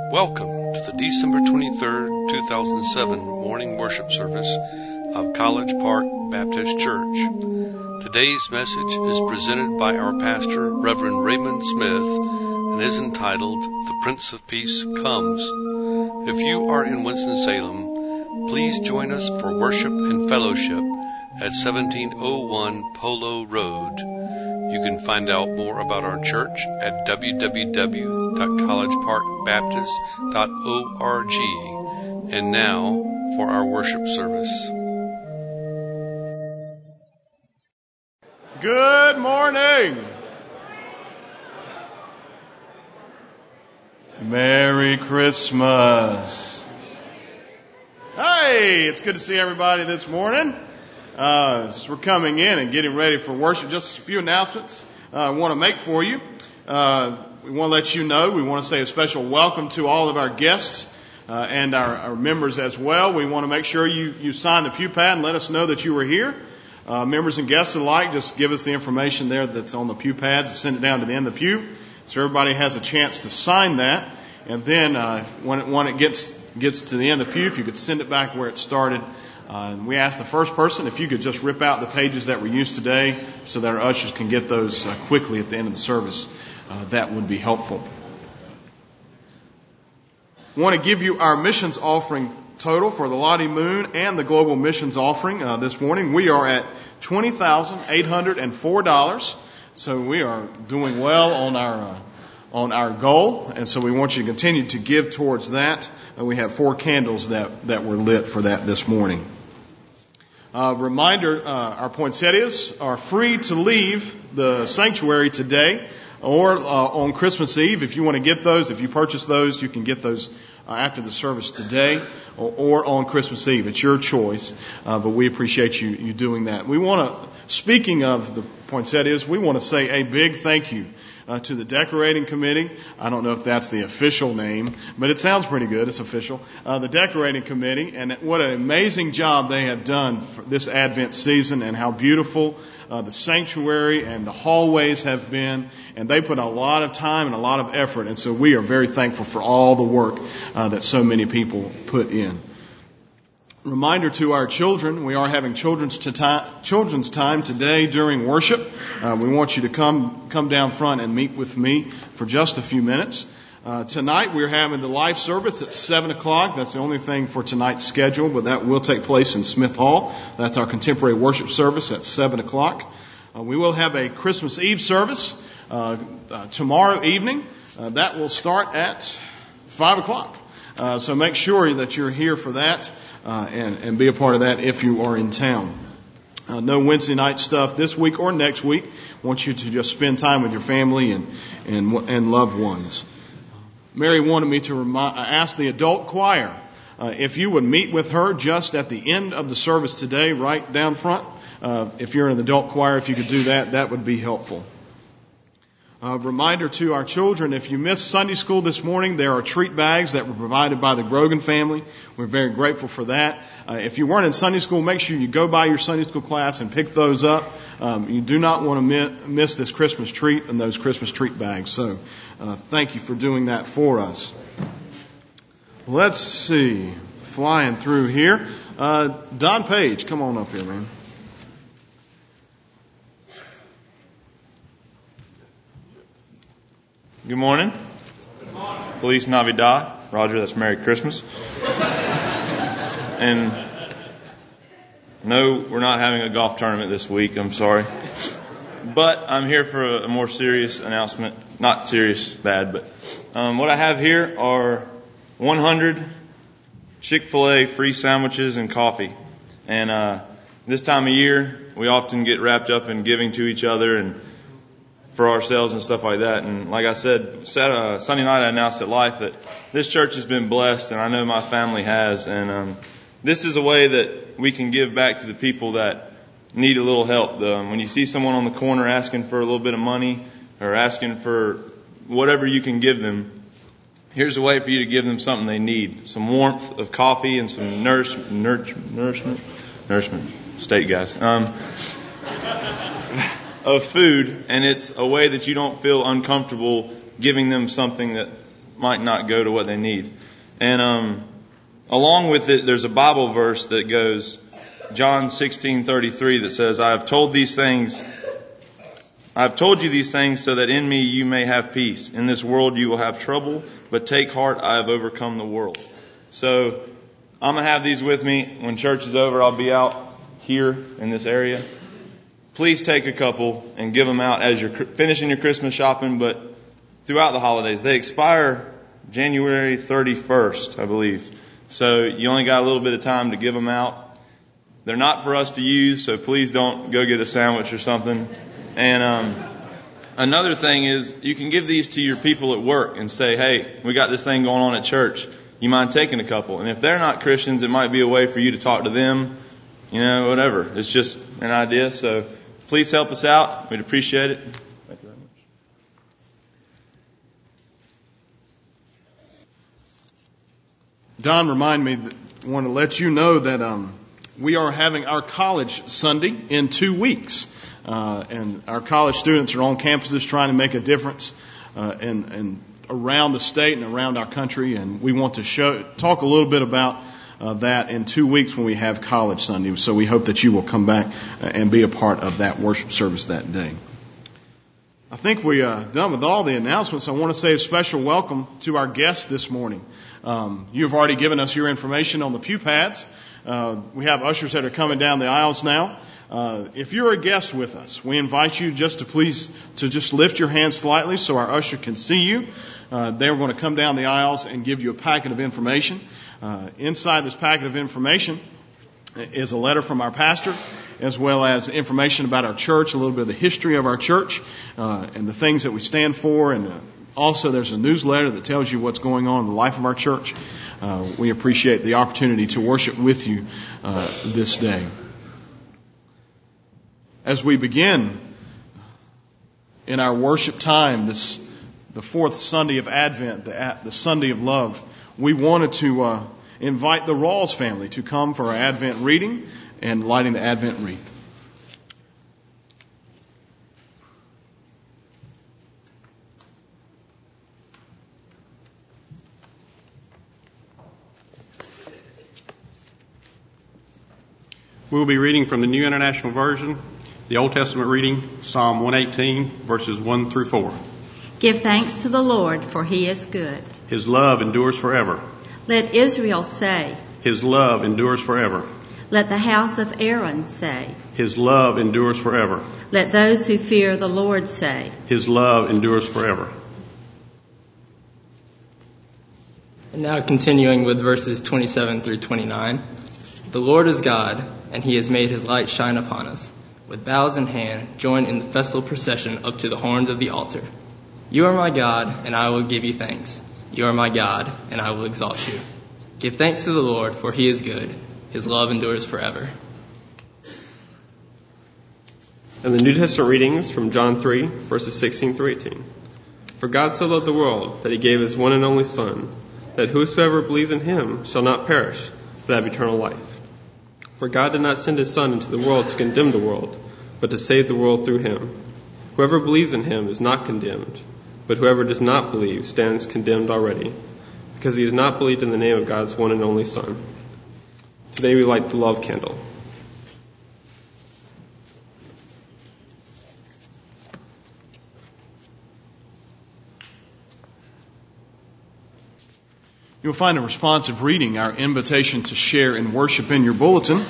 Welcome to the December 23rd, 2007 morning worship service of College Park Baptist Church. Today's message is presented by our pastor, Reverend Raymond Smith, and is entitled, The Prince of Peace Comes. If you are in Winston-Salem, please join us for worship and fellowship at 1701 Polo Road. You can find out more about our church at www.collegeparkbaptist.org. And now for our worship service. Good morning. Merry Christmas. Hey, it's good to see everybody this morning. As we're coming in and getting ready for worship, just a few announcements I want to make for you. We want to let you know, we want to say a special welcome to all of our guests and our members as well. We want to make sure you sign the pew pad and let us know that you were here. Members and guests alike, just give us the information there that's on the pew pads and send it down to the end of the pew so everybody has a chance to sign that. And then when it gets to the end of the pew, if you could send it back where it started. We asked the first person if you could just rip out the pages that were used today so that our ushers can get those quickly at the end of the service. That would be helpful. I want to give you our missions offering total for the Lottie Moon and the Global Missions Offering this morning. We are at $20,804. So we are doing well on our goal, and so we want you to continue to give towards that. We have 4 candles that were lit for that this morning. Reminder, our poinsettias are free to leave the sanctuary today or on Christmas Eve. If you want to get those, if you purchase those, you can get those after the service today or on Christmas Eve. It's your choice, but we appreciate you doing that. Speaking of the poinsettias, we want to say a big thank you to the decorating committee. I don't know if that's the official name, but it sounds pretty good. It's official. The decorating committee, and what an amazing job they have done for this Advent season, and how beautiful the sanctuary and the hallways have been. And they put a lot of time and a lot of effort, and so we are very thankful for all the work that so many people put in. Reminder to our children, we are having children's time today during worship. We want you to come down front and meet with me for just a few minutes. Tonight we're having the life service at 7 o'clock. That's the only thing for tonight's schedule, but that will take place in Smith Hall. That's our contemporary worship service at 7 o'clock. We will have a Christmas Eve service tomorrow evening. That will start at 5 o'clock. So make sure that you're here for that. And be a part of that if you are in town. No Wednesday night stuff this week or next week. I want you to just spend time with your family and loved ones. Mary wanted me to ask the adult choir if you would meet with her just at the end of the service today, right down front. If you're in the adult choir, if you could do that, that would be helpful. Reminder to our children, if you missed Sunday school this morning, there are treat bags that were provided by the Grogan family. We're very grateful for that. If you weren't in Sunday school, make sure you go by your Sunday school class and pick those up. You do not want to miss this Christmas treat and those Christmas treat bags. So thank you for doing that for us. Let's see. Flying through here. Don Page, come on up here, man. Good morning. Good morning. Feliz Navidad. Roger, that's Merry Christmas. And no, we're not having a golf tournament this week. I'm sorry. But I'm here for a more serious announcement. Not serious, bad, but what I have here are 100 Chick-fil-A free sandwiches and coffee. And this time of year, we often get wrapped up in giving to each other and for ourselves and stuff like that. And like I said, Sunday night I announced at Life that this church has been blessed, and I know my family has. And this is a way that we can give back to the people that need a little help. When you see someone on the corner asking for a little bit of money or asking for whatever you can give them, here's a way for you to give them something they need. Some warmth of coffee and some nourishment. State guys. Of food, and it's a way that you don't feel uncomfortable giving them something that might not go to what they need. And along with it, there's a Bible verse that goes, John 16:33, that says, I have told you these things so that in me you may have peace. In this world you will have trouble, but take heart, I have overcome the world. So I'm going to have these with me. When church is over, I'll be out here in this area. Please take a couple and give them out as you're finishing your Christmas shopping, but throughout the holidays. They expire January 31st, I believe. So you only got a little bit of time to give them out. They're not for us to use, so please don't go get a sandwich or something. And another thing is, you can give these to your people at work and say, hey, we got this thing going on at church. You mind taking a couple? And if they're not Christians, it might be a way for you to talk to them. You know, whatever. It's just an idea. So please help us out. We'd appreciate it. Thank you very much. Don reminded me that I want to let you know that we are having our college Sunday in 2 weeks. And our college students are on campuses trying to make a difference and around the state and around our country. And we want to talk a little bit about that in 2 weeks when we have College Sunday. So we hope that you will come back and be a part of that worship service that day. I think we are done with all the announcements. I want to say a special welcome to our guests this morning. You've already given us your information on the pew pads. We have ushers that are coming down the aisles now. If you're a guest with us, we invite you just to just lift your hand slightly so our usher can see you. They're going to come down the aisles and give you a packet of information. Inside this packet of information is a letter from our pastor, as well as information about our church, a little bit of the history of our church, and the things that we stand for. And also there's a newsletter that tells you what's going on in the life of our church. We appreciate the opportunity to worship with you this day. As we begin in our worship time, the fourth Sunday of Advent, the Sunday of Love, we wanted to invite the Rawls family to come for our Advent reading and lighting the Advent wreath. We will be reading from the New International Version, the Old Testament reading, Psalm 118, verses 1 through 4. Give thanks to the Lord, for he is good. His love endures forever. Let Israel say, His love endures forever. let the house of Aaron say, His love endures forever. let those who fear the Lord say. His love endures forever. And now continuing with verses 27 through 29. The Lord is God, and he has made his light shine upon us. With boughs in hand, join in the festal procession up to the horns of the altar. You are my God, and I will give you thanks. You are my God, and I will exalt you. Give thanks to the Lord, for he is good. His love endures forever. And the New Testament readings from John 3, verses 16 through 18. For God so loved the world that he gave his one and only Son, that whosoever believes in him shall not perish, but have eternal life. For God did not send his Son into the world to condemn the world, but to save the world through him. Whoever believes in him is not condemned, but whoever does not believe stands condemned already, because he has not believed in the name of God's one and only Son. Today we light the love candle. You'll find a responsive reading, our invitation to share in worship, in your bulletin.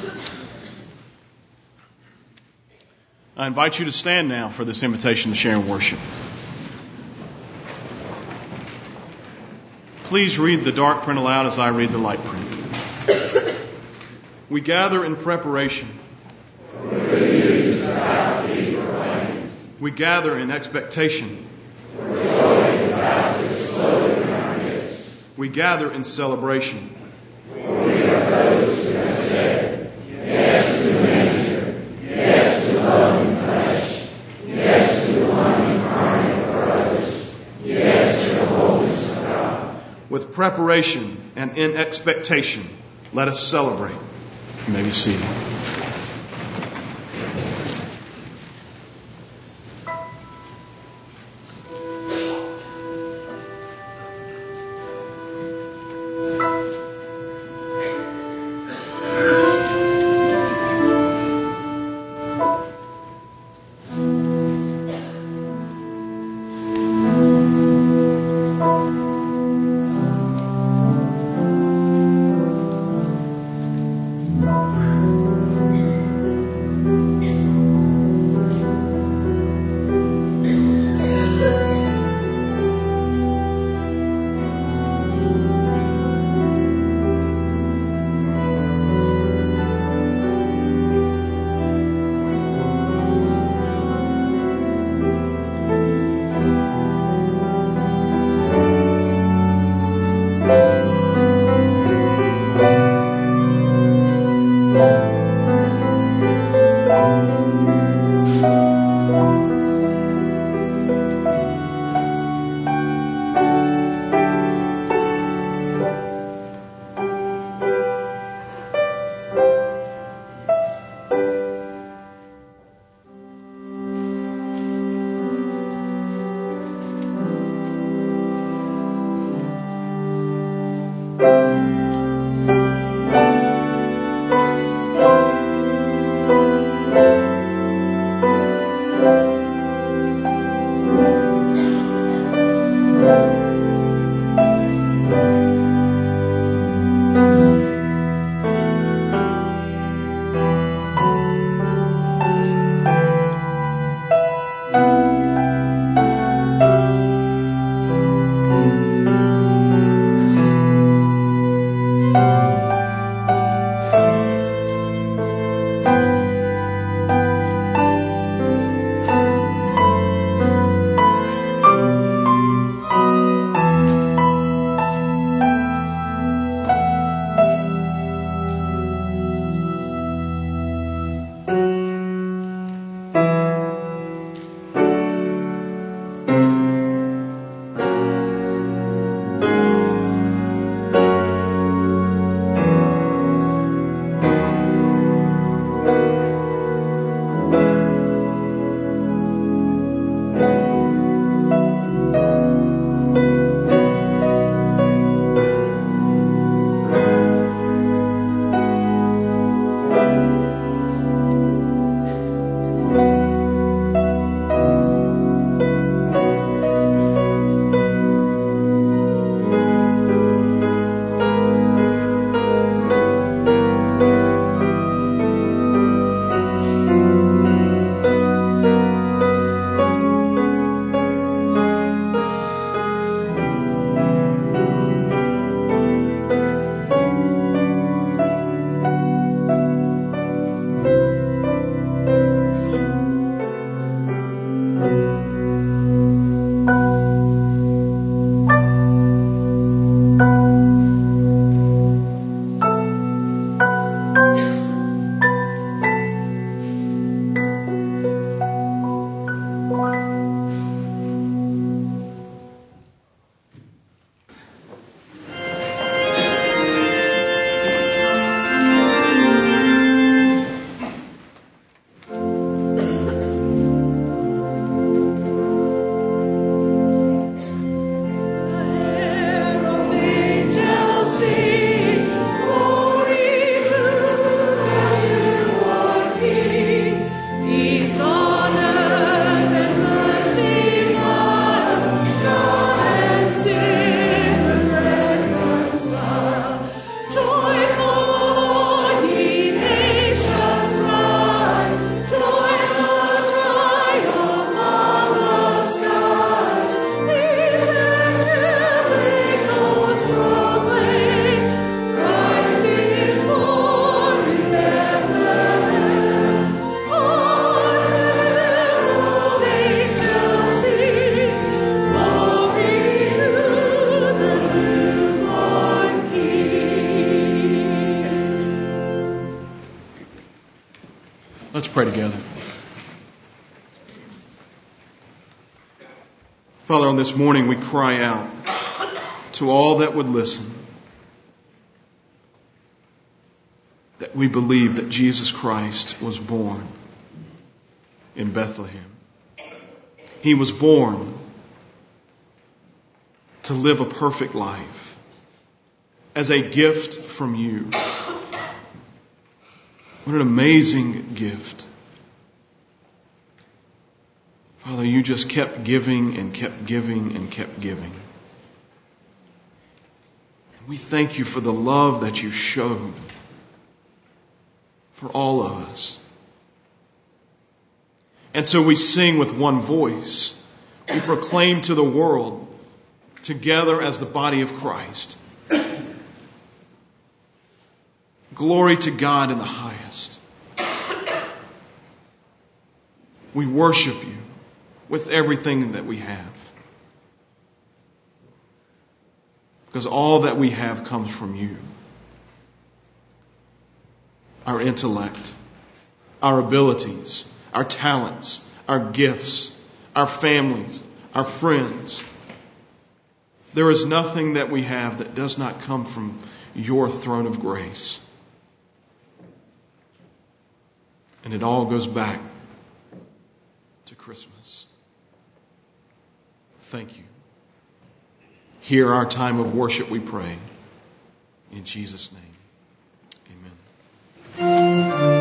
I invite you to stand now for this invitation to share in worship. Please read the dark print aloud as I read the light print. We gather in preparation. We gather in expectation. We gather in celebration. For we are those who have said, yes to the manger, yes to love in flesh, yes to the one incarnate for others, yes to the holiness of God. With preparation and in expectation, let us celebrate. You may be seated. Let's pray together. Father, on this morning we cry out to all that would listen that we believe that Jesus Christ was born in Bethlehem. He was born to live a perfect life as a gift from you. What an amazing gift. Father, you just kept giving and kept giving and kept giving. And we thank you for the love that you showed for all of us. And so we sing with one voice. We proclaim to the world, together as the body of Christ, glory to God in the highest. We worship you with everything that we have, because all that we have comes from you. Our intellect, our abilities, our talents, our gifts, our families, our friends. There is nothing that we have that does not come from your throne of grace. And it all goes back to Christmas. Thank you. Hear our time of worship, we pray. In Jesus' name, amen.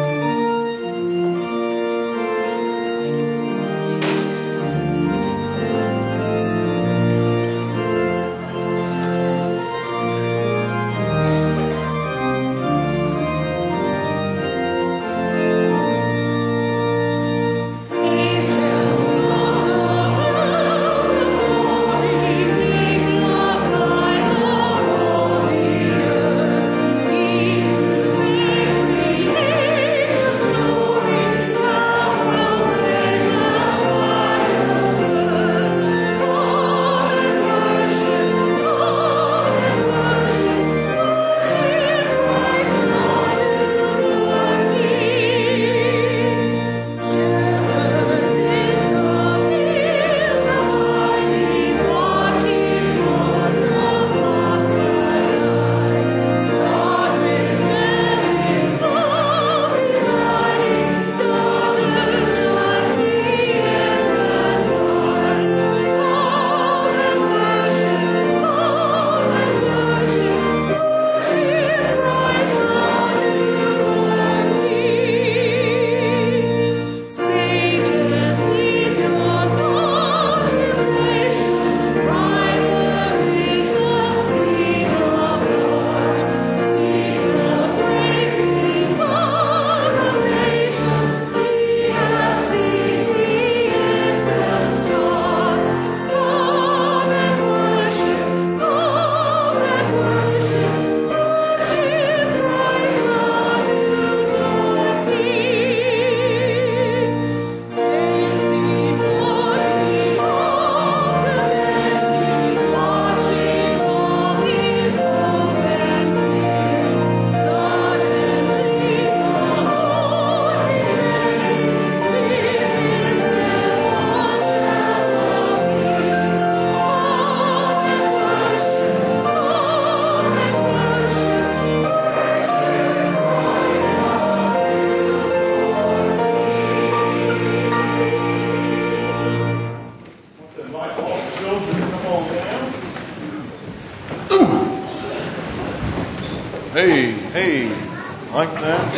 Hey, like that?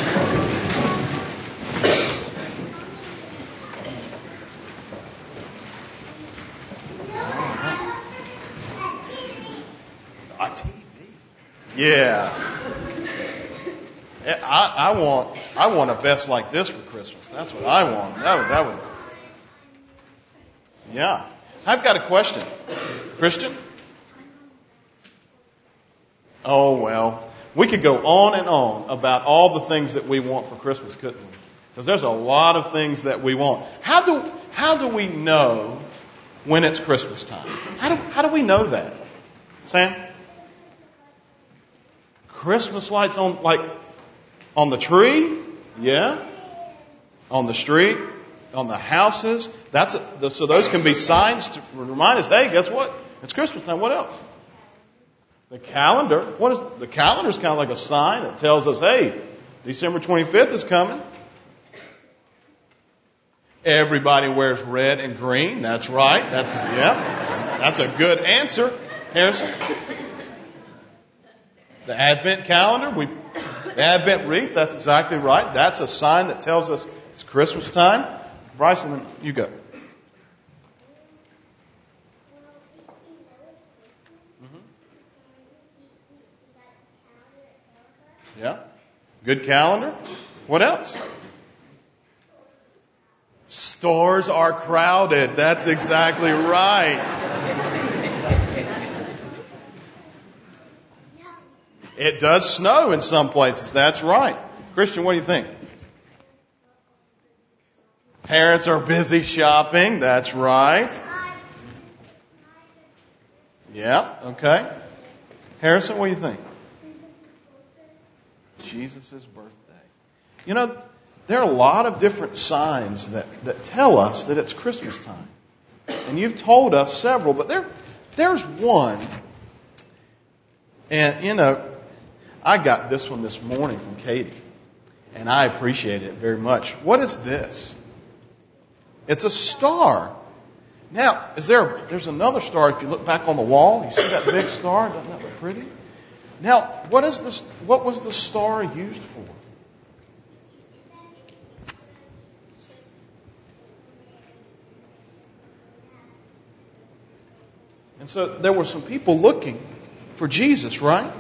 Yeah. I want a vest like this for Christmas. That's what I want. That would. Yeah. I've got a question. Christian? Oh, well. We could go on and on about all the things that we want for Christmas, couldn't we? Because there's a lot of things that we want. How do we know when it's Christmas time? How do we know that? Sam? Christmas lights on the tree? Yeah. on the street, on the houses. So those can be signs to remind us, hey, guess what? It's Christmas time. What else? The calendar. The calendar is kind of like a sign that tells us, hey, December 25th is coming. Everybody wears red and green. That's right. That's a good answer, Harrison. The Advent calendar, the Advent wreath, that's exactly right. That's a sign that tells us it's Christmas time. Bryson, you go. Yeah. Good calendar. What else? Stores are crowded. That's exactly right. It does snow in some places. That's right. Christian, what do you think? Parents are busy shopping. That's right. Yeah, okay. Harrison, what do you think? Jesus' birthday. You know, there are a lot of different signs that tell us that it's Christmas time. And you've told us several, but there's one. And, you know, I got this one this morning from Katie. And I appreciate it very much. What is this? It's a star. Now, there's another star. If you look back on the wall, you see that big star? Doesn't that look pretty? Now, what was the star used for? And so there were some people looking for Jesus, right?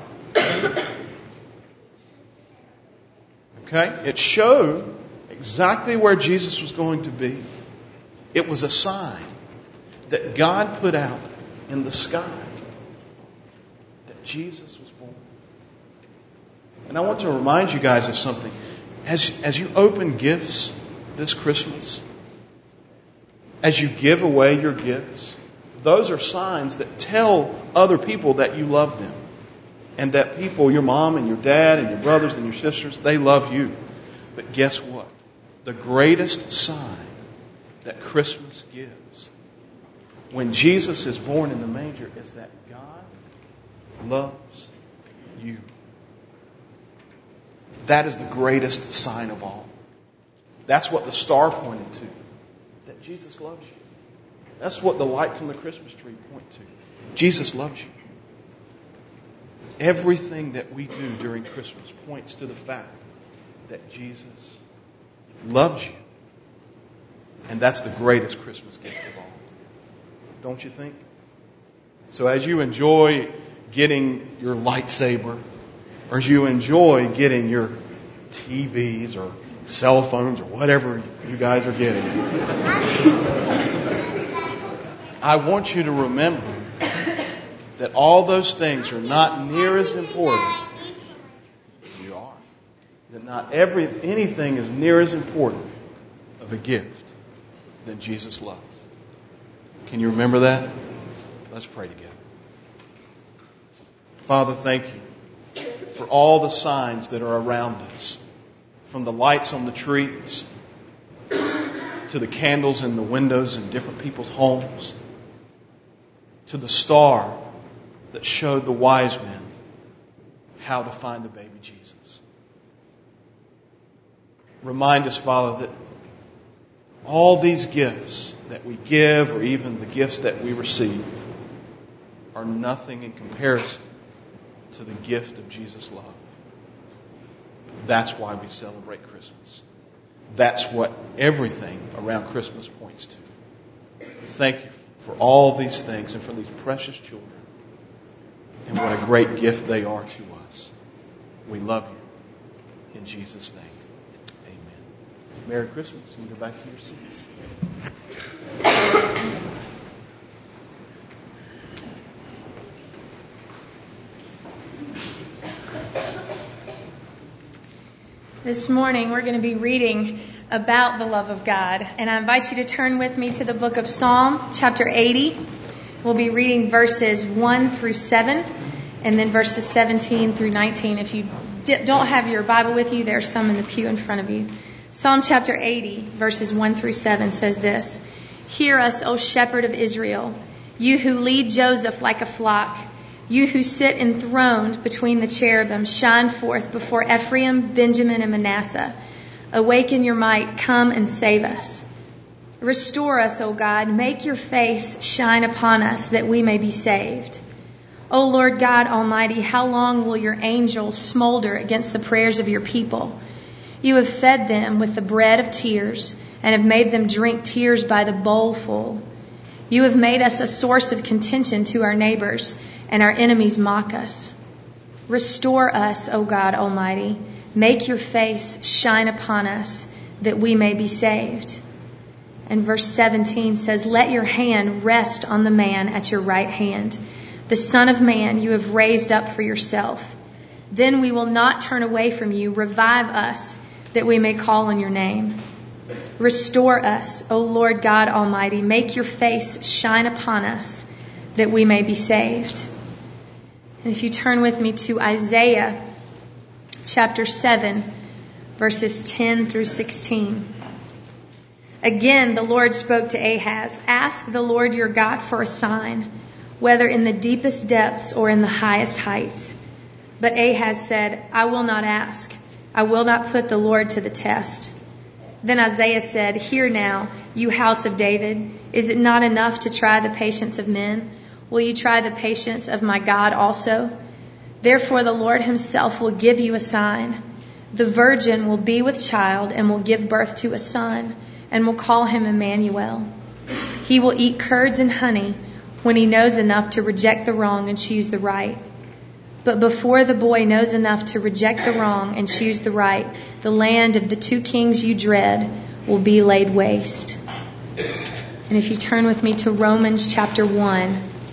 Okay? It showed exactly where Jesus was going to be. It was a sign that God put out in the sky that Jesus was born. And I want to remind you guys of something. As you open gifts this Christmas, as you give away your gifts, those are signs that tell other people that you love them. And that people, your mom and your dad and your brothers and your sisters, they love you. But guess what? The greatest sign that Christmas gives when Jesus is born in the manger is that God loves you. That is the greatest sign of all. That's what the star pointed to. That Jesus loves you. That's what the lights on the Christmas tree point to. Jesus loves you. Everything that we do during Christmas points to the fact that Jesus loves you. And that's the greatest Christmas gift of all. Don't you think? So as you enjoy getting your lightsaber, or as you enjoy getting your TVs or cell phones or whatever you guys are getting, I want you to remember that all those things are not near as important. You are. That not anything is near as important of a gift than Jesus' love. Can you remember that? Let's pray together. Father, thank you for all the signs that are around us. From the lights on the trees to the candles in the windows in different people's homes to the star that showed the wise men how to find the baby Jesus. Remind us, Father, that all these gifts that we give, or even the gifts that we receive, are nothing in comparison to the gift of Jesus' love. That's why we celebrate Christmas. That's what everything around Christmas points to. Thank you for all these things and for these precious children. And what a great gift they are to us. We love you. In Jesus' name, amen. Merry Christmas. You can go back to your seats. This morning we're going to be reading about the love of God. And I invite you to turn with me to the book of Psalm, chapter 80. We'll be reading verses 1 through 7, and then verses 17 through 19. If you don't have your Bible with you, there's some in the pew in front of you. Psalm chapter 80, verses 1 through 7 says this: Hear us, O shepherd of Israel, you who lead Joseph like a flock. You who sit enthroned between the cherubim, shine forth before Ephraim, Benjamin, and Manasseh. Awaken your might, come and save us. Restore us, O God, make your face shine upon us, that we may be saved. O Lord God Almighty, how long will your angels smolder against the prayers of your people? You have fed them with the bread of tears, and have made them drink tears by the bowlful. You have made us a source of contention to our neighbors, and our enemies mock us. Restore us, O God Almighty. Make your face shine upon us, that we may be saved. And verse 17 says, Let your hand rest on the man at your right hand, the Son of Man you have raised up for yourself. Then we will not turn away from you. Revive us, that we may call on your name. Restore us, O Lord God Almighty. Make your face shine upon us, that we may be saved. And if you turn with me to Isaiah chapter 7, verses 10 through 16. Again, the Lord spoke to Ahaz, Ask the Lord your God for a sign, whether in the deepest depths or in the highest heights. But Ahaz said, I will not ask. I will not put the Lord to the test. Then Isaiah said, Hear now, you house of David. Is it not enough to try the patience of men? Will you try the patience of my God also? Therefore the Lord himself will give you a sign. The virgin will be with child and will give birth to a son, and will call him Emmanuel. He will eat curds and honey when he knows enough to reject the wrong and choose the right. But before the boy knows enough to reject the wrong and choose the right, the land of the two kings you dread will be laid waste. And if you turn with me to Romans chapter 1,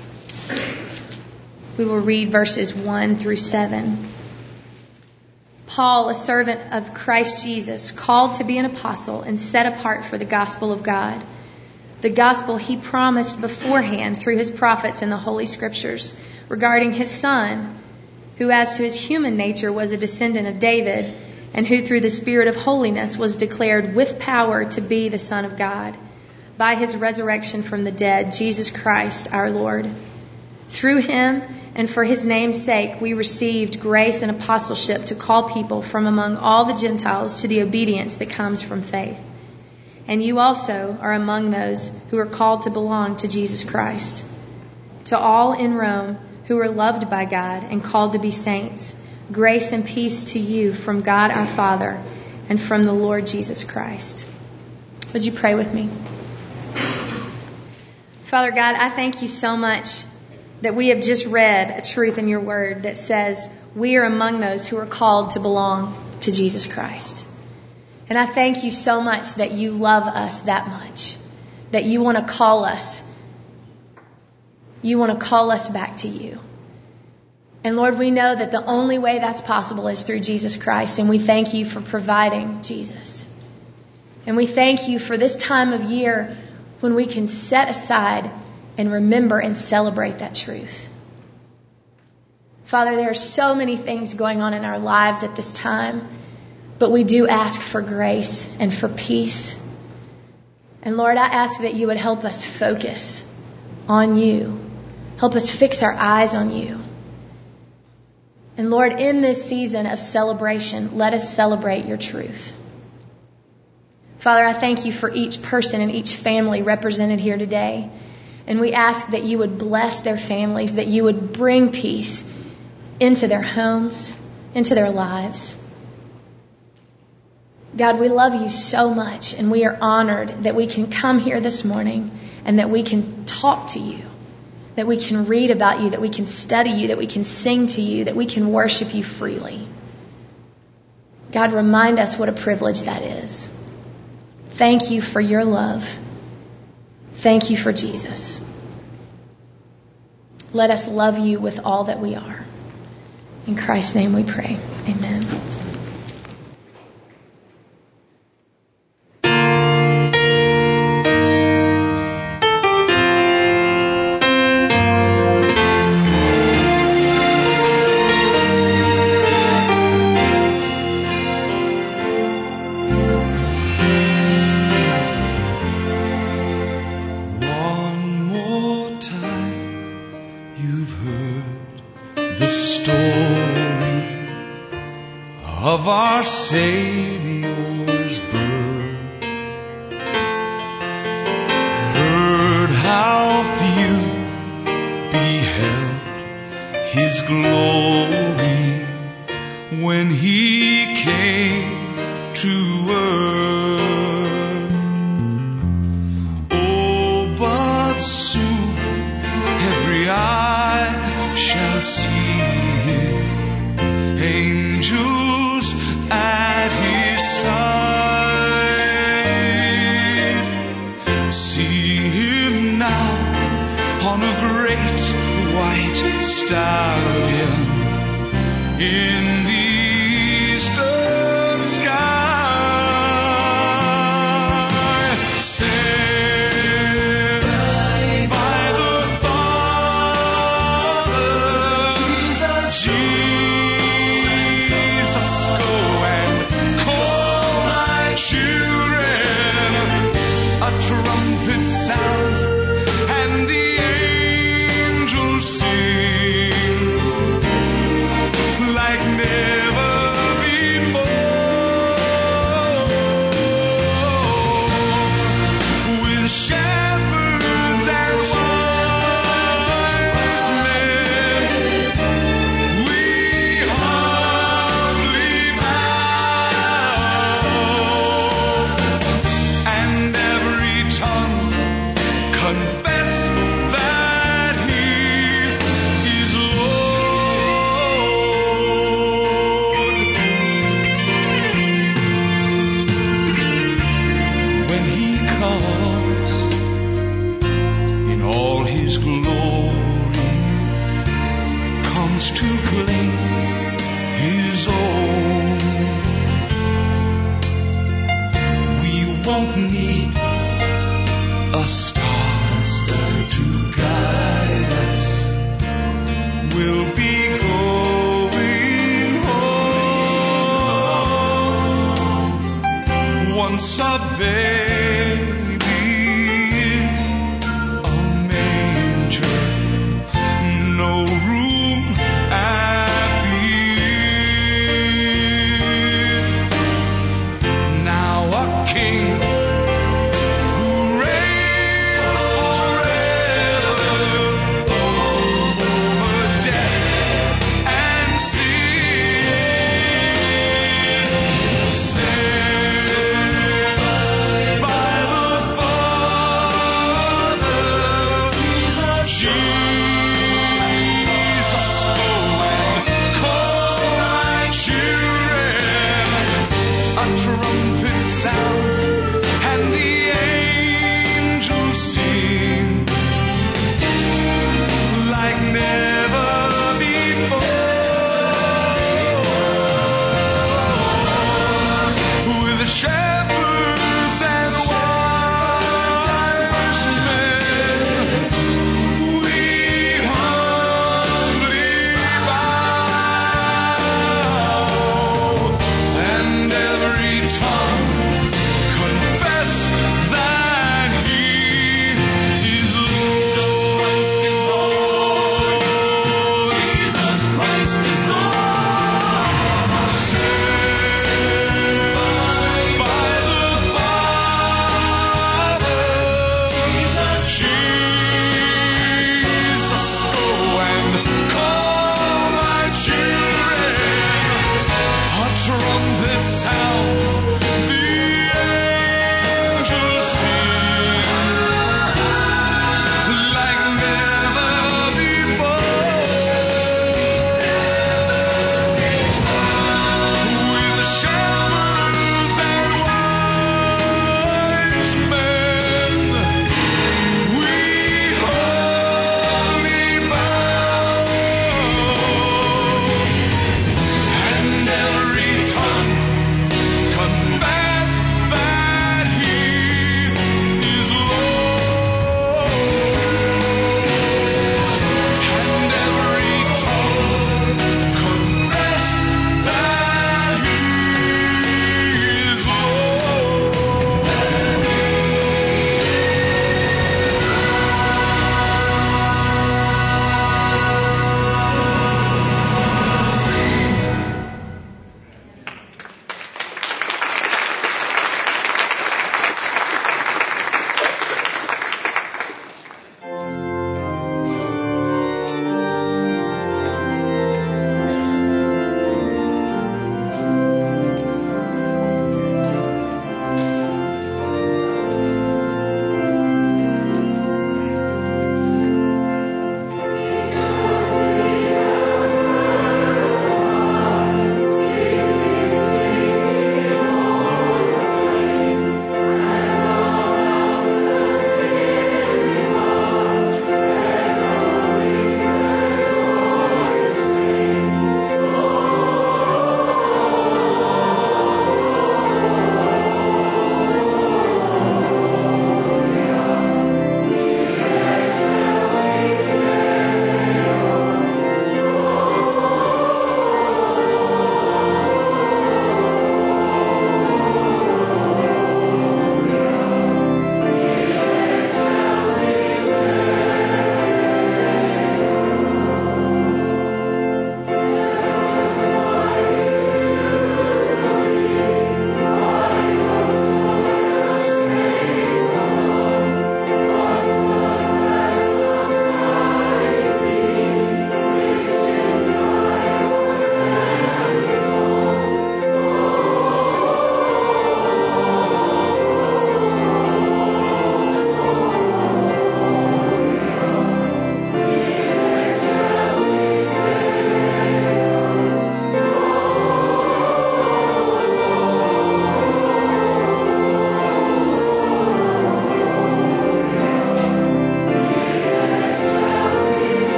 we will read verses 1 through 7. Paul, a servant of Christ Jesus, called to be an apostle and set apart for the gospel of God, the gospel he promised beforehand through his prophets in the Holy Scriptures regarding his Son, who as to his human nature was a descendant of David, and who through the Spirit of holiness was declared with power to be the Son of God, by his resurrection from the dead, Jesus Christ our Lord. Through him and for his name's sake, we received grace and apostleship to call people from among all the Gentiles to the obedience that comes from faith. And you also are among those who are called to belong to Jesus Christ. To all in Rome who are loved by God and called to be saints, grace and peace to you from God our Father and from the Lord Jesus Christ. Would you pray with me? Father God, I thank you so much that we have just read a truth in your word that says we are among those who are called to belong to Jesus Christ. And I thank you so much that you love us that much, that you want to call us. You want to call us back to you. And Lord, we know that the only way that's possible is through Jesus Christ. And we thank you for providing Jesus. And we thank you for this time of year when we can set aside and remember and celebrate that truth. Father, there are so many things going on in our lives at this time, but we do ask for grace and for peace. And Lord, I ask that you would help us focus on you. Help us fix our eyes on you. And Lord, in this season of celebration, let us celebrate your truth. Father, I thank you for each person and each family represented here today. And we ask that you would bless their families, that you would bring peace into their homes, into their lives. God, we love you so much, and we are honored that we can come here this morning and that we can talk to you, that we can read about you, that we can study you, that we can sing to you, that we can worship you freely. God, remind us what a privilege that is. Thank you for your love. Thank you for Jesus. Let us love you with all that we are. In Christ's name we pray. Amen. the story of our Savior's birth. Heard how few beheld His glory when He came to earth. Oh, but soon every eye shall see Him, angels at His side. See Him now on a great white stallion in the eastern sky. Sent by the Father, Jesus, go and call my children. A trumpet sounds and the angels sing like never before. With shepherds and wise men, we humbly bow, and every tongue confess that He is Lord. When He comes in all His glory, comes to claim His own, we won't need a star to guide us. We'll be going home. Once a baby in a manger, no room at the inn. Now a king who reigns forever over death and sin. Sent by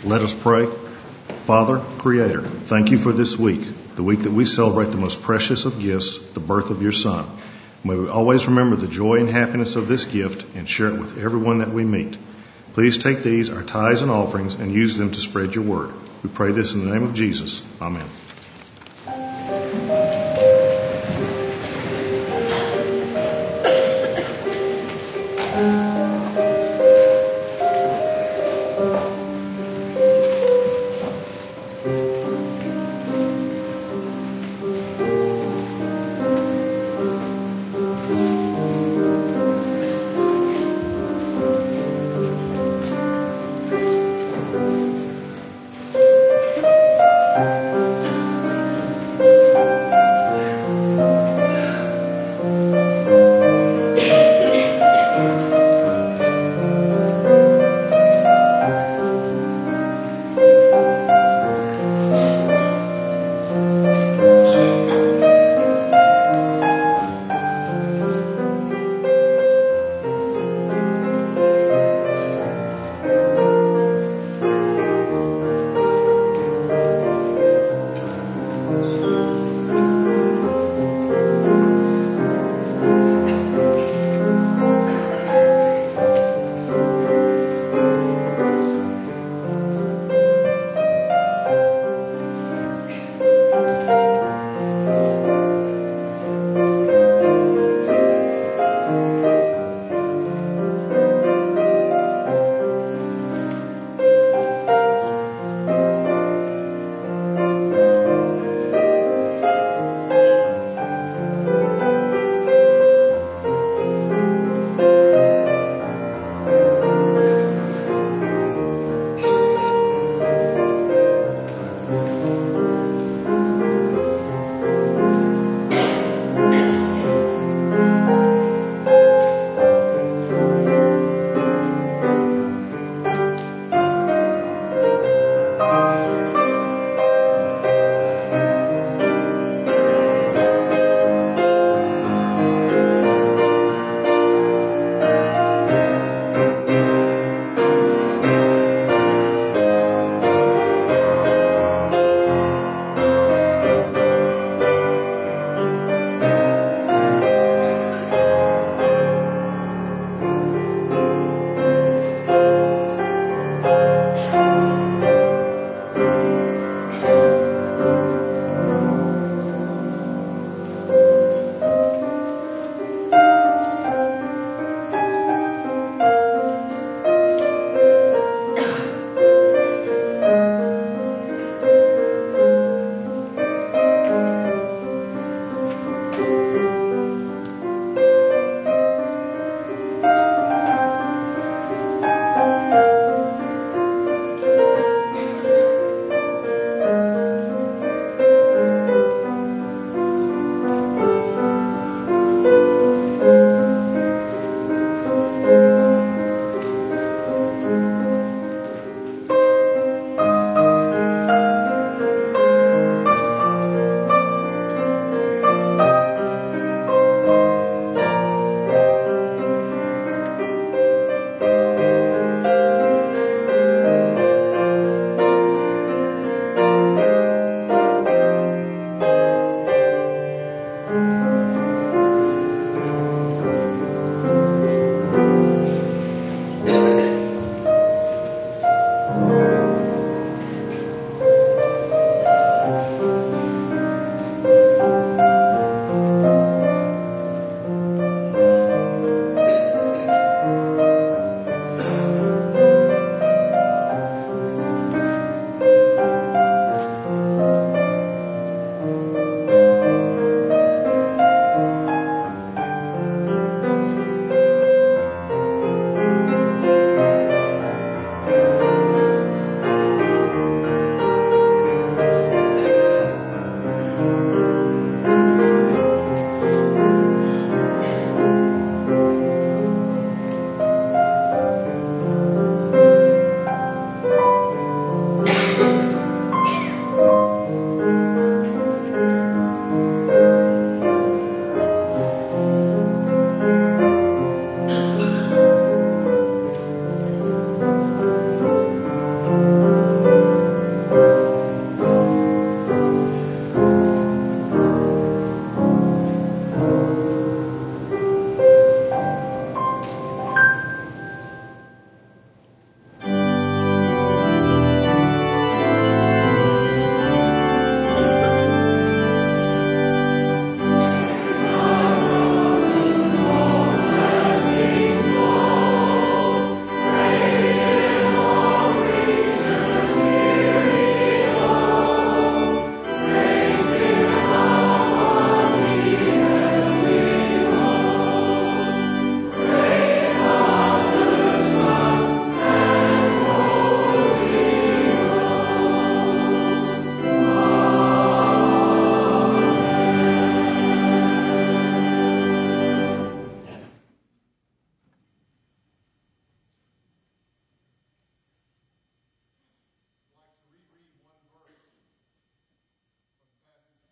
Let us pray. Father, Creator, thank you for this week, the week that we celebrate the most precious of gifts, the birth of your Son. May we always remember the joy and happiness of this gift and share it with everyone that we meet. Please take these, our tithes and offerings, and use them to spread your word. We pray this in the name of Jesus. Amen.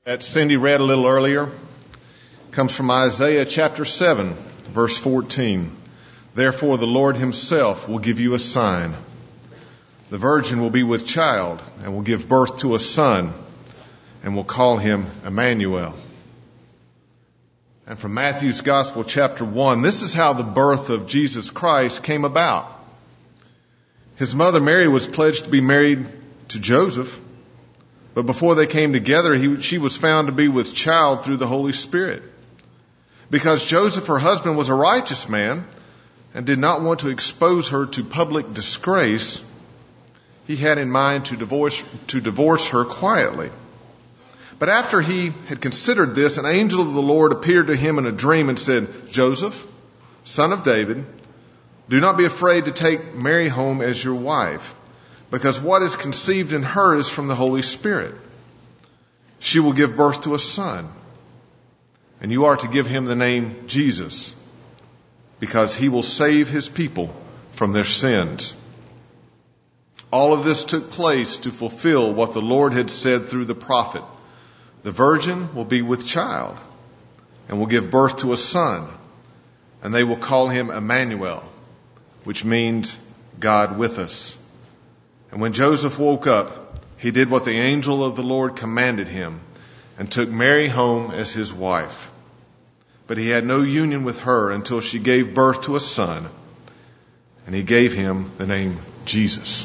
That Cindy read a little earlier comes from Isaiah chapter 7, verse 14. Therefore the Lord himself will give you a sign. The virgin will be with child and will give birth to a son and will call him Emmanuel. And from Matthew's Gospel chapter 1, this is how the birth of Jesus Christ came about. His mother Mary was pledged to be married to Joseph, but before they came together, she was found to be with child through the Holy Spirit. Because Joseph, her husband, was a righteous man and did not want to expose her to public disgrace, he had in mind to divorce her quietly. But after he had considered this, an angel of the Lord appeared to him in a dream and said, Joseph, son of David, do not be afraid to take Mary home as your wife, because what is conceived in her is from the Holy Spirit. She will give birth to a son, and you are to give him the name Jesus, because he will save his people from their sins. All of this took place to fulfill what the Lord had said through the prophet. The virgin will be with child and will give birth to a son, and they will call him Emmanuel, which means God with us. And when Joseph woke up, he did what the angel of the Lord commanded him and took Mary home as his wife. But he had no union with her until she gave birth to a son, and he gave him the name Jesus.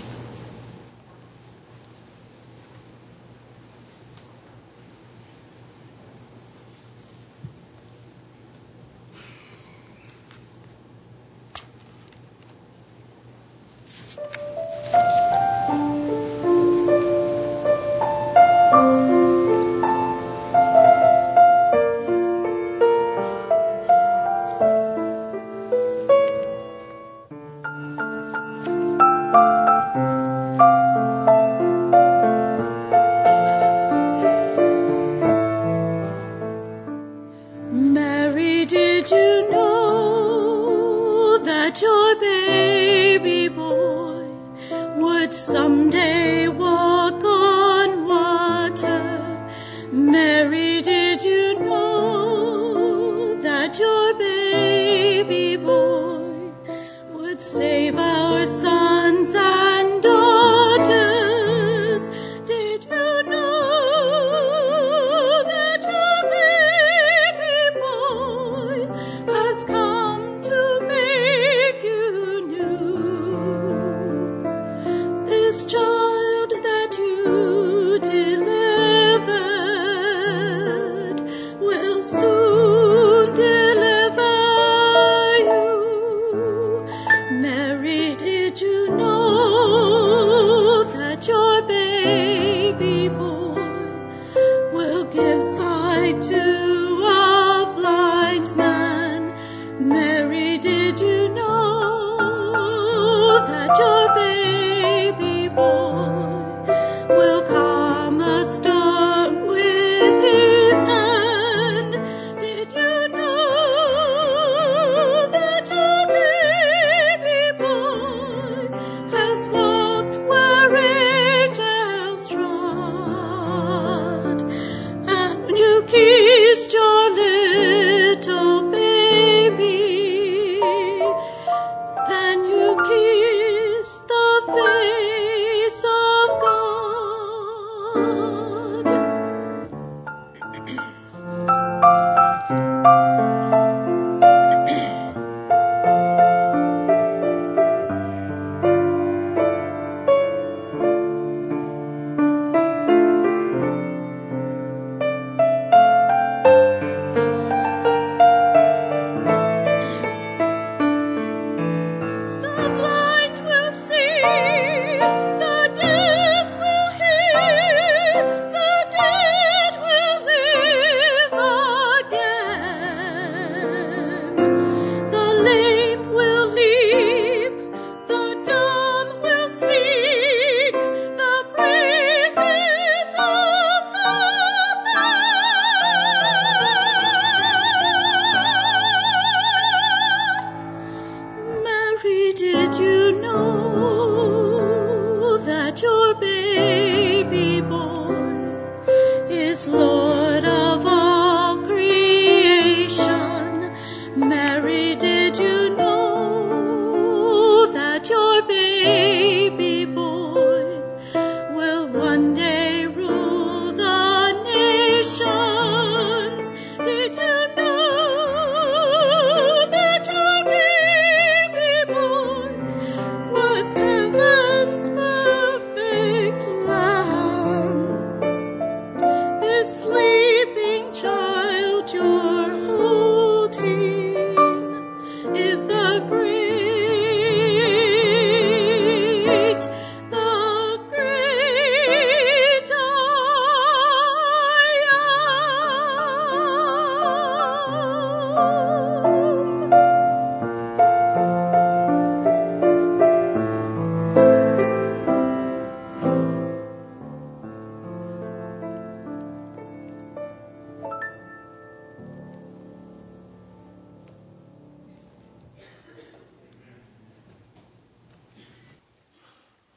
Has walked where angels trod.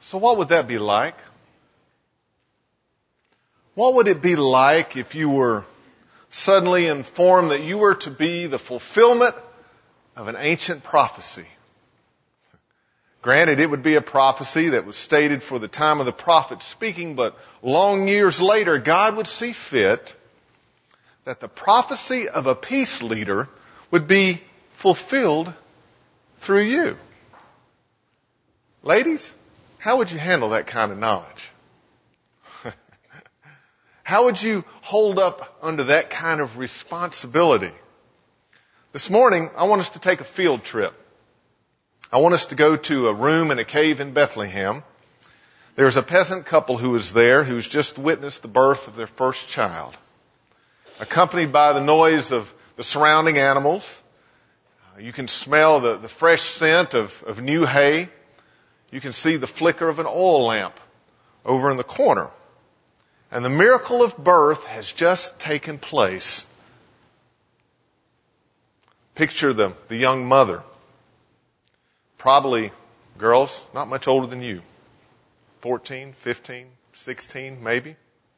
So what would that be like? What would it be like if you were suddenly informed that you were to be the fulfillment of an ancient prophecy? Granted, it would be a prophecy that was stated for the time of the prophet speaking, but long years later, God would see fit that the prophecy of a peace leader would be fulfilled through you. Ladies, how would you handle that kind of knowledge? How would you hold up under that kind of responsibility? This morning, I want us to take a field trip. I want us to go to a room in a cave in Bethlehem. There's a peasant couple who is there who's just witnessed the birth of their first child. Accompanied by the noise of the surrounding animals, you can smell the fresh scent of new hay. You can see the flicker of an oil lamp over in the corner. And the miracle of birth has just taken place. Picture the young mother. Probably, girls, not much older than you. 14, 15, 16, maybe.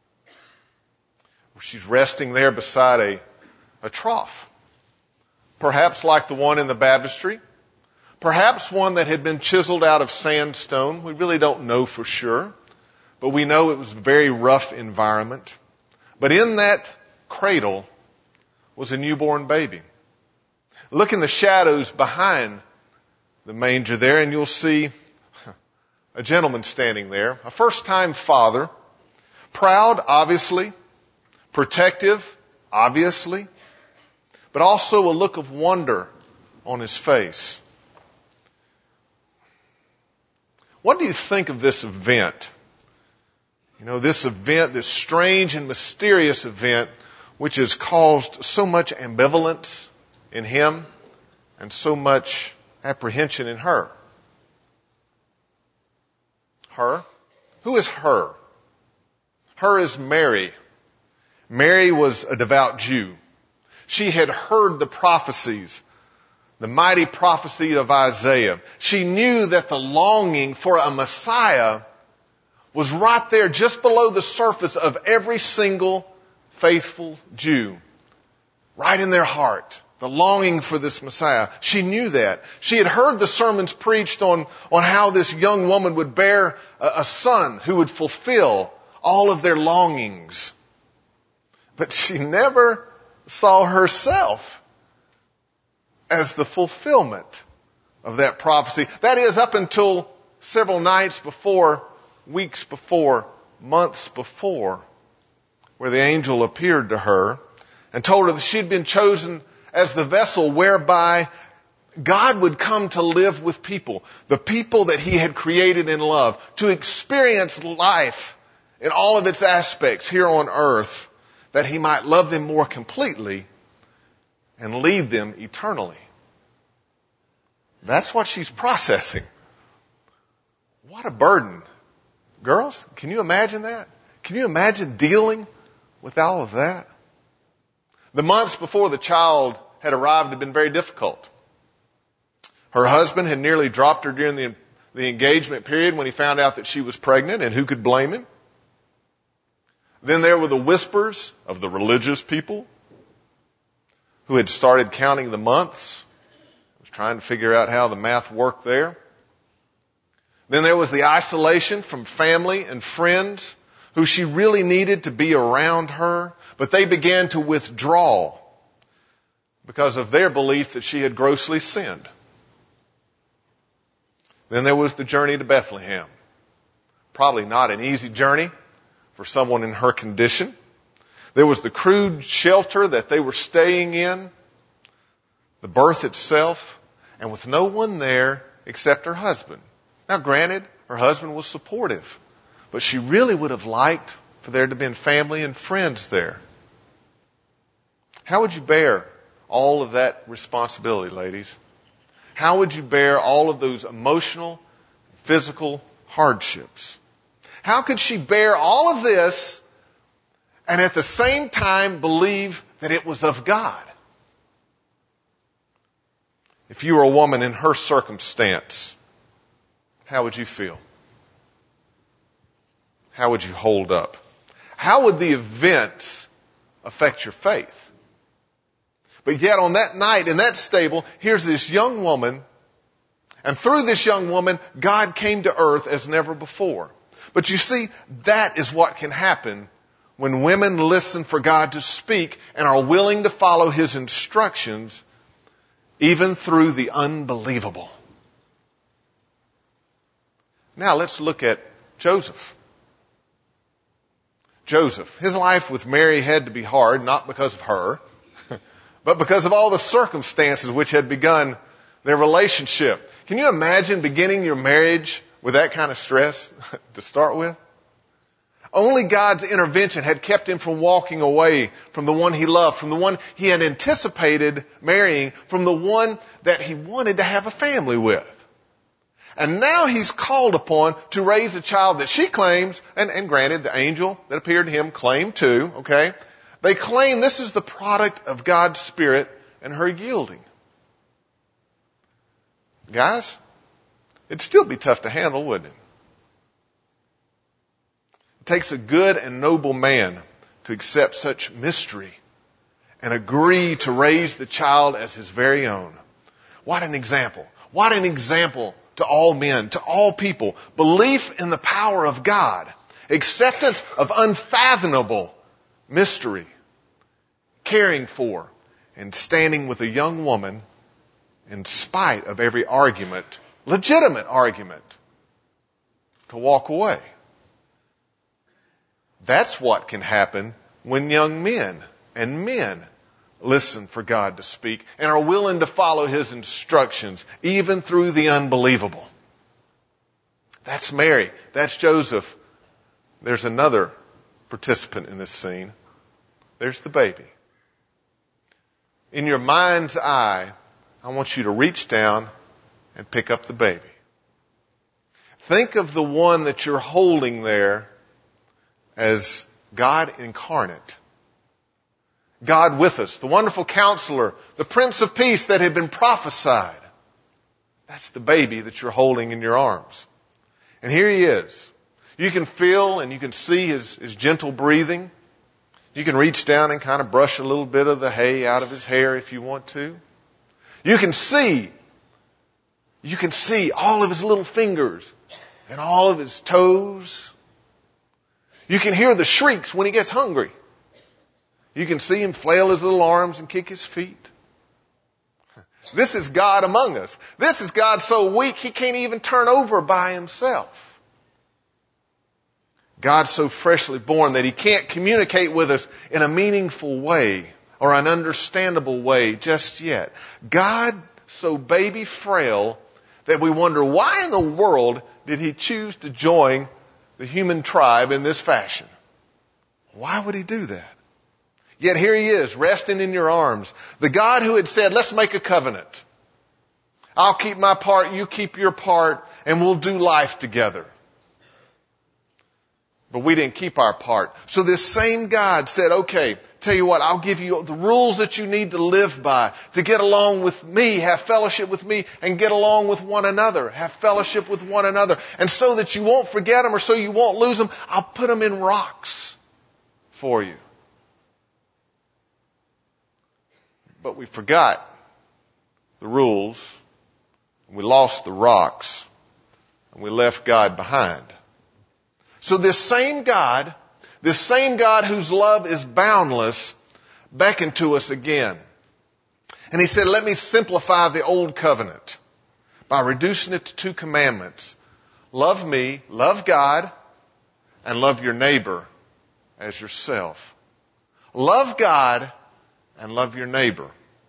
She's resting there beside a trough. Perhaps like the one in the baptistry. Perhaps one that had been chiseled out of sandstone. We really don't know for sure. But we know it was a very rough environment. But in that cradle was a newborn baby. Look in the shadows behind the manger there, and you'll see a gentleman standing there, a first-time father, proud, obviously, protective, obviously, but also a look of wonder on his face. What do you think of this event? You know, this event, this strange and mysterious event, which has caused so much ambivalence in him and so much apprehension in her. Her? Who is her? Her is Mary. Mary was a devout Jew. She had heard the prophecies, the mighty prophecy of Isaiah. She knew that the longing for a Messiah was right there just below the surface of every single faithful Jew. Right in their heart. The longing for this Messiah. She knew that. She had heard the sermons preached on how this young woman would bear a son who would fulfill all of their longings. But she never saw herself as the fulfillment of that prophecy. That is, up until several nights before, weeks before, months before, where the angel appeared to her and told her that she'd been chosen as the vessel whereby God would come to live with people, the people that He had created in love, to experience life in all of its aspects here on earth, that He might love them more completely and lead them eternally. That's what she's processing. What a burden. Girls, can you imagine that? Can you imagine dealing with all of that? The months before the child had arrived had been very difficult. Her husband had nearly dropped her during the engagement period when he found out that she was pregnant, and who could blame him? Then there were the whispers of the religious people who had started counting the months, was trying to figure out how the math worked there. Then there was the isolation from family and friends who she really needed to be around her, but they began to withdraw because of their belief that she had grossly sinned. Then there was the journey to Bethlehem. Probably not an easy journey for someone in her condition. There was the crude shelter that they were staying in, the birth itself, and with no one there except her husband. Now granted, her husband was supportive, but she really would have liked for there to have been family and friends there. How would you bear all of that responsibility, ladies? How would you bear all of those emotional, physical hardships? How could she bear all of this and at the same time believe that it was of God? If you were a woman in her circumstance, how would you feel? how would you hold up? How would the events affect your faith? But yet on that night in that stable, here's this young woman, and through this young woman, God came to earth as never before. But you see, that is what can happen when women listen for God to speak and are willing to follow His instructions, even through the unbelievable. Now let's look at Joseph. Joseph, his life with Mary had to be hard, not because of her, but because of all the circumstances which had begun their relationship. Can you imagine beginning your marriage with that kind of stress to start with? Only God's intervention had kept him from walking away from the one he loved, from the one he had anticipated marrying, from the one that he wanted to have a family with. And now he's called upon to raise a child that she claims, and granted, the angel that appeared to him claimed too, okay? They claim this is the product of God's Spirit and her yielding. Guys, it'd still be tough to handle, wouldn't it? It takes a good and noble man to accept such mystery and agree to raise the child as his very own. What an example. What an example to all men, to all people. Belief in the power of God. Acceptance of unfathomable mystery. Caring for and standing with a young woman in spite of every argument, legitimate argument, to walk away. That's what can happen when young men and men listen for God to speak and are willing to follow His instructions, even through the unbelievable. That's Mary. That's Joseph. There's another participant in this scene. There's the baby. In your mind's eye, I want you to reach down and pick up the baby. Think of the one that you're holding there as God incarnate. God with us, the wonderful counselor, the Prince of Peace that had been prophesied. That's the baby that you're holding in your arms. And here he is. You can feel and you can see his gentle breathing. You can reach down and kind of brush a little bit of the hay out of his hair if you want to. You can see all of his little fingers and all of his toes. You can hear the shrieks when he gets hungry. You can see him flail his little arms and kick his feet. This is God among us. This is God so weak he can't even turn over by himself. God so freshly born that he can't communicate with us in a meaningful way or an understandable way just yet. God so baby frail that we wonder why in the world did he choose to join the human tribe in this fashion? Why would he do that? Yet here he is, resting in your arms. The God who had said, let's make a covenant. I'll keep my part, you keep your part, and we'll do life together. But we didn't keep our part. So this same God said, okay, tell you what, I'll give you the rules that you need to live by, to get along with me, have fellowship with me, and get along with one another, have fellowship with one another. And so that you won't forget them or so you won't lose them, I'll put them in rocks for you. But we forgot the rules, we lost the rocks, and we left God behind. So this same God whose love is boundless, beckoned to us again. And he said, let me simplify the old covenant by reducing it to 2 commandments. Love me, love God, and love your neighbor as yourself. Love God and love your neighbor.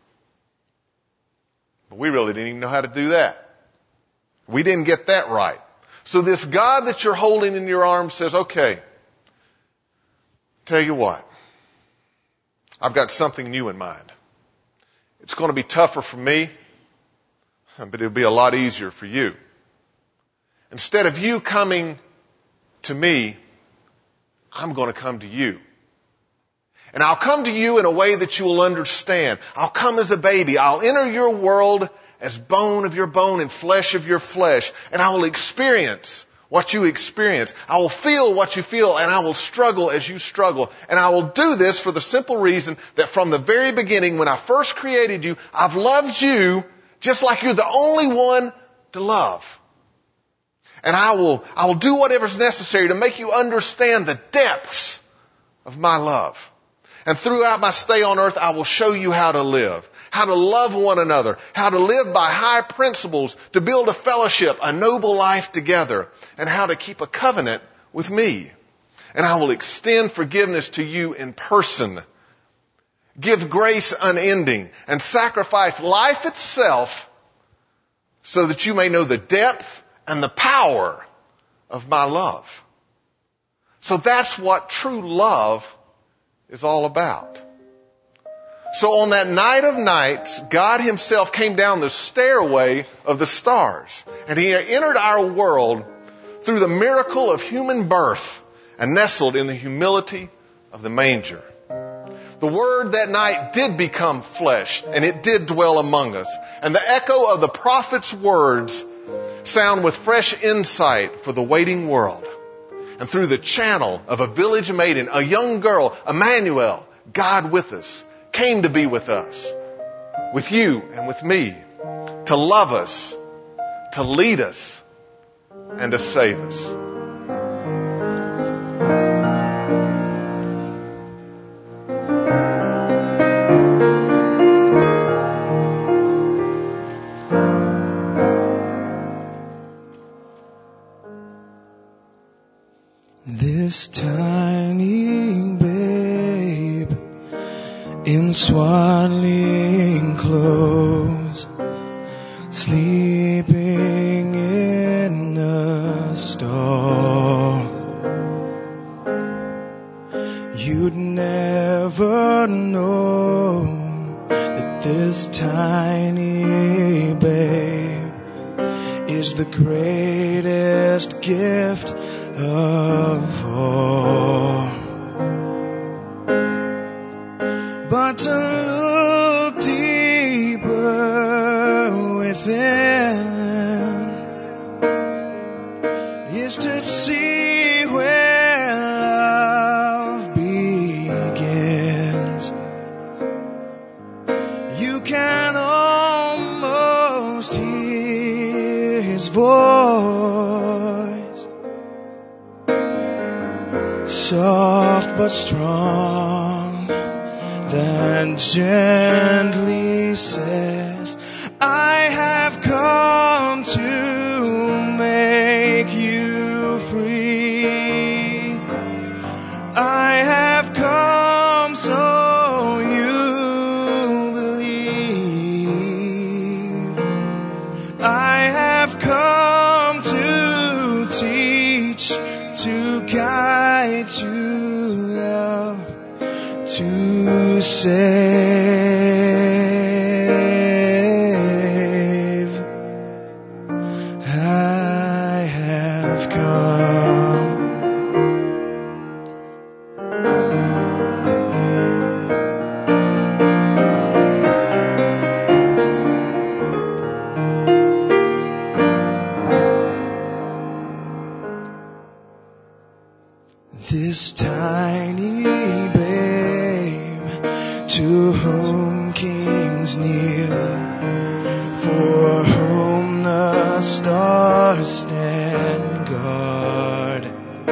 But we really didn't even know how to do that. We didn't get that right. So this God that you're holding in your arms says, okay, tell you what, I've got something new in mind. It's going to be tougher for me, but it'll be a lot easier for you. Instead of you coming to me, I'm going to come to you. And I'll come to you in a way that you will understand. I'll come as a baby. I'll enter your world as bone of your bone and flesh of your flesh. And I will experience what you experience. I will feel what you feel, and I will struggle as you struggle. And I will do this for the simple reason that from the very beginning, when I first created you, I've loved you just like you're the only one to love. And I will do whatever's necessary to make you understand the depths of my love. And throughout my stay on earth, I will show you how to live, how to love one another, how to live by high principles, to build a fellowship, a noble life together, and how to keep a covenant with me. And I will extend forgiveness to you in person, give grace unending, and sacrifice life itself so that you may know the depth and the power of my love. So that's what true love is all about. So on that night of nights, God himself came down the stairway of the stars, and he entered our world through the miracle of human birth and nestled in the humility of the manger. The Word that night did become flesh, and it did dwell among us. And the echo of the prophet's words sound with fresh insight for the waiting world. And through the channel of a village maiden, a young girl, Emmanuel, God with us, came to be with us, with you and with me, to love us, to lead us, and to save us. This tiny babe in swaddling clothes, sleeping in a stall. You'd never know that this tiny babe is the greatest gift of all. But to look deeper within is to see where love begins. You can almost hear his voice, soft but strong, that gently says, I have come to make you free. I have come so you believe. I have come to teach, to guide, to love, to save. I have come. This tiny babe to whom kings kneel, for whom the stars stand guard.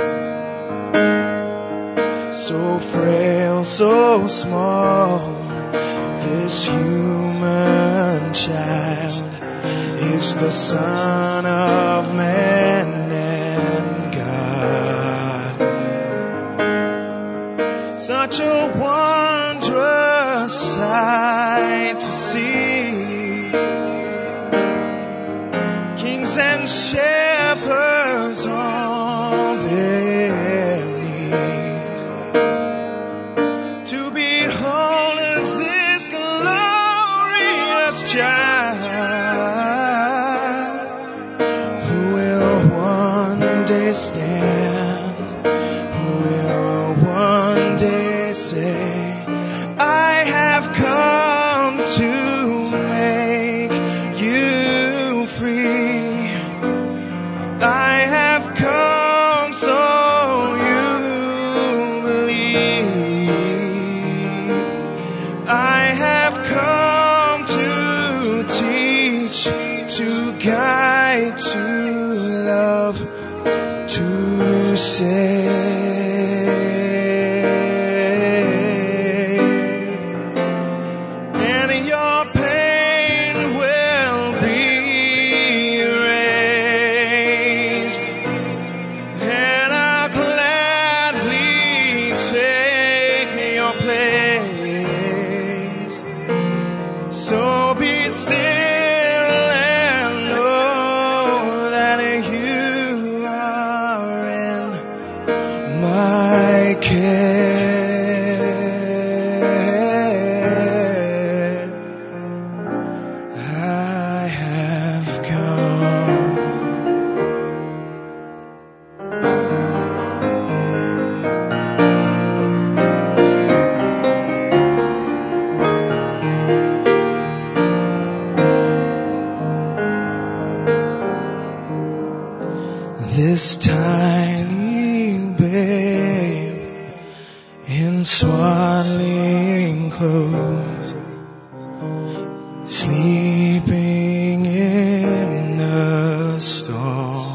So frail, so small, this human child is the Son of Man and God. Such a wondrous sight to see. Kings and shepherds on their knees to behold this glorious child who will one day stand, who will one day say, I have come to make you free. I have come This tiny babe in swaddling clothes, sleeping in a stall.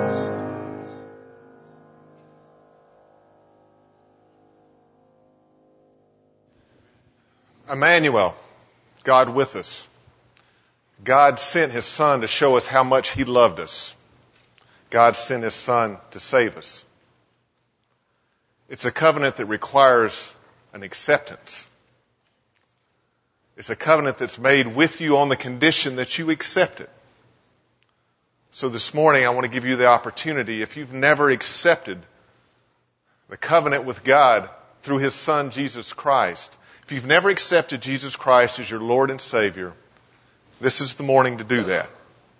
Emmanuel, God with us. God sent His Son to show us how much He loved us. God sent His Son to save us. It's a covenant that requires an acceptance. It's a covenant that's made with you on the condition that you accept it. So this morning I want to give you the opportunity, if you've never accepted the covenant with God through His Son Jesus Christ, if you've never accepted Jesus Christ as your Lord and Savior, this is the morning to do that.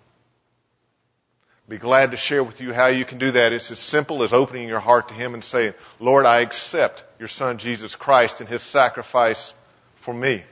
Be glad to share with you how you can do that. It's as simple as opening your heart to Him and saying, Lord, I accept your Son Jesus Christ and His sacrifice for me.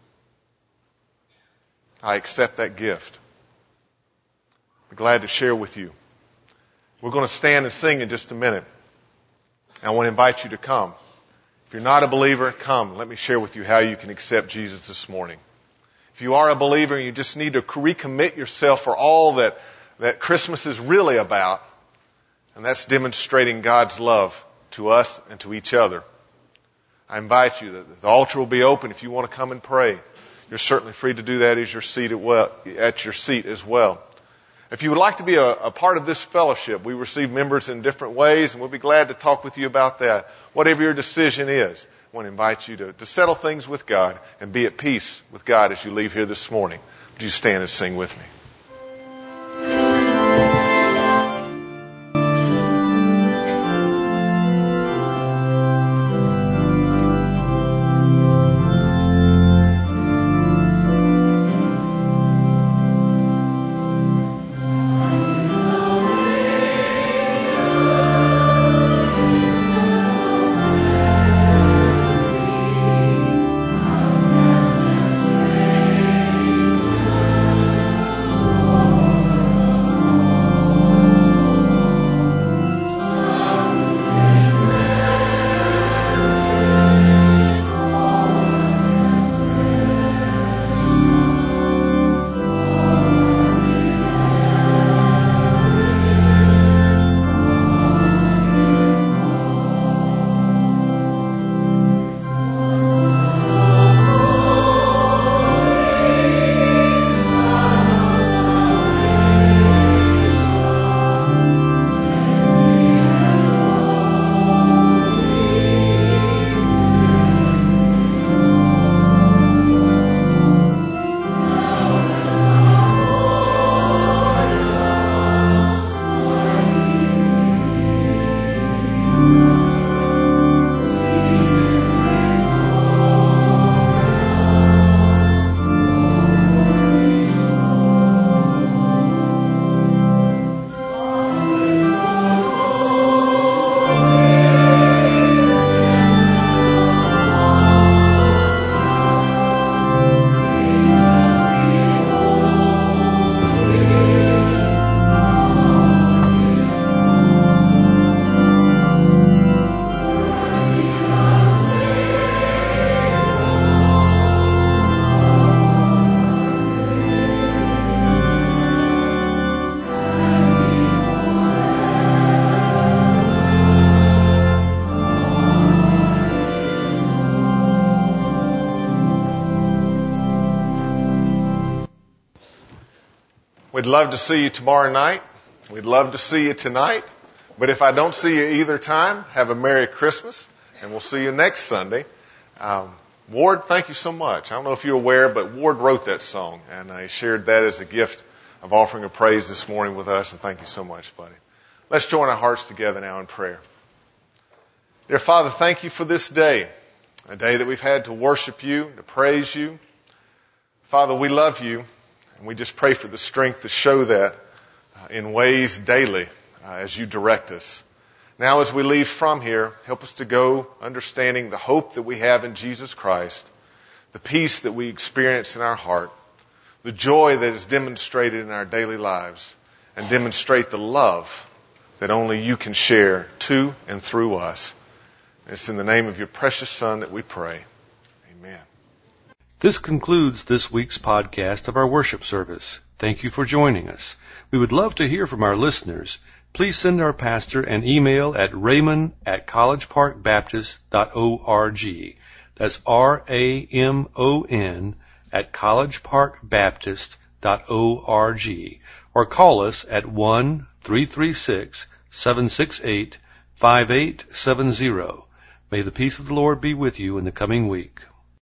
I accept that gift. Be glad to share with you. We're going to stand and sing in just a minute. I want to invite you to come. If you're not a believer, come. Let me share with you how you can accept Jesus this morning. If you are a believer and you just need to recommit yourself for all that Christmas is really about, and that's demonstrating God's love to us and to each other, I invite you. The altar will be open if you want to come and pray. You're certainly free to do that at your seat as well. If you would like to be a part of this fellowship, we receive members in different ways, and we'll be glad to talk with you about that. Whatever your decision is, I want to invite you to settle things with God and be at peace with God as you leave here this morning. Would you stand and sing with me? We'd love to see you tomorrow night. We'd love to see you tonight. But if I don't see you either time, have a Merry Christmas, and we'll see you next Sunday. Ward, thank you so much. I don't know if you're aware, but Ward wrote that song, and he shared that as a gift of offering of praise this morning with us, and thank you so much, buddy. Let's join our hearts together now in prayer. Dear Father, thank you for this day, a day that we've had to worship you, to praise you. Father, we love you, and we just pray for the strength to show that in ways daily as you direct us. Now as we leave from here, help us to go understanding the hope that we have in Jesus Christ, the peace that we experience in our heart, the joy that is demonstrated in our daily lives, and demonstrate the love that only you can share to and through us. And it's in the name of your precious Son that we pray. Amen. This concludes this week's podcast of our worship service. Thank you for joining us. We would love to hear from our listeners. Please send our pastor an email at raymond@collegeparkbaptist.org. That's RAMON @collegeparkbaptist.org. Or call us at 1-336-768-5870. May the peace of the Lord be with you in the coming week.